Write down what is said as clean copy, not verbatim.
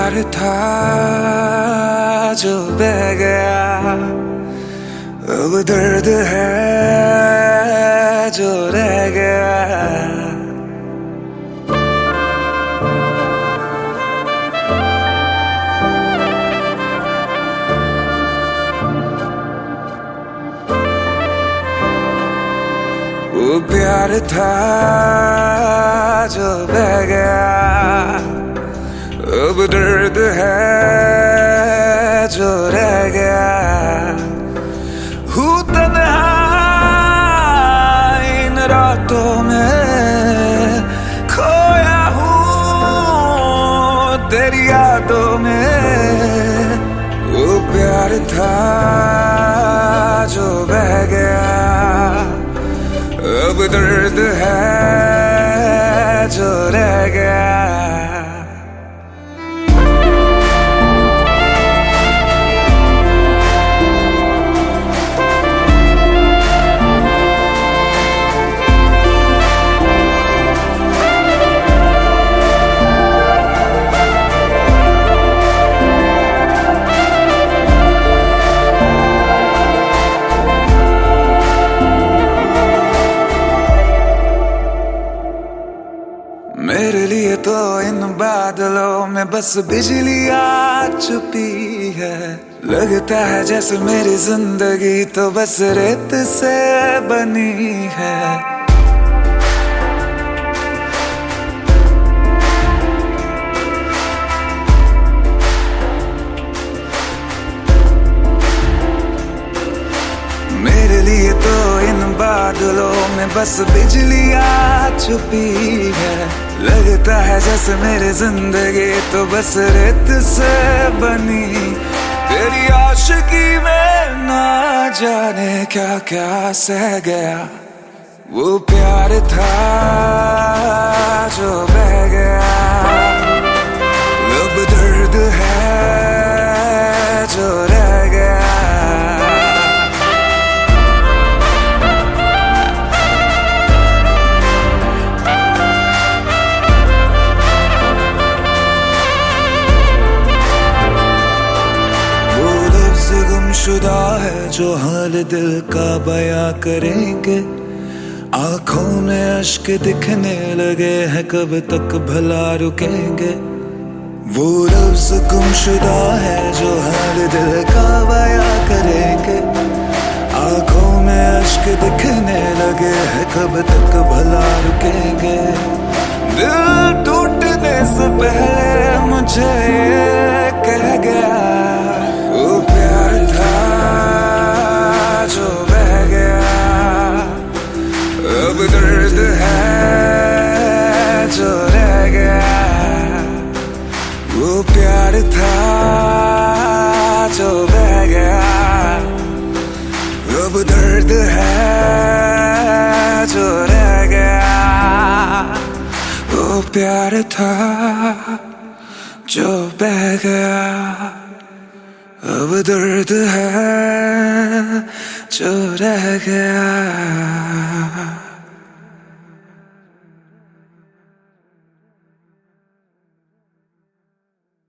प्यार था जो बह गया, अब दर्द है जो रह गया। वो प्यार था जो बह गया, अब दर्द है जो रह गया। हूँ तन्हा इन रातों में, खोया हूँ तेरी यादों में। वो प्यार था जो बह गया, अब दर्द है जो रह गया। मेरे लिए तो इन बादलों में बस बिजली आ चुकी है। लगता है जैसे मेरी जिंदगी तो बस रेत से बनी है। मेरे लिए तो इन बादलों में बस बिजली आ छुपी है। लगता है जैसे मेरी जिंदगी तो बस रेत से बनी। तेरी आशिकी में ना जाने क्या क्या सह गया। वो प्यार था जो बह गया, अब दर्द है जो रह गया। गुमशुदा है जो हाल दिल का बयां करेंगे। आंखों में अश्क दिखने लगे हैं, कब तक भला रुकेंगे। वो लफ्ज गुमशुदा है जो हाल दिल का बयां करेंगे। आंखों में अश्क दिखने लगे हैं, कब तक भला रुकेंगे। दिल टूटने से पहले मुझे ये कह गया, वो प्यार था जो बह गया, अब दर्द है जो रह गया। वो प्यार था जो बह गया, अब दर्द है जो रह गया। वो प्यार था जो बह गया, अब दर्द है जो रह गया।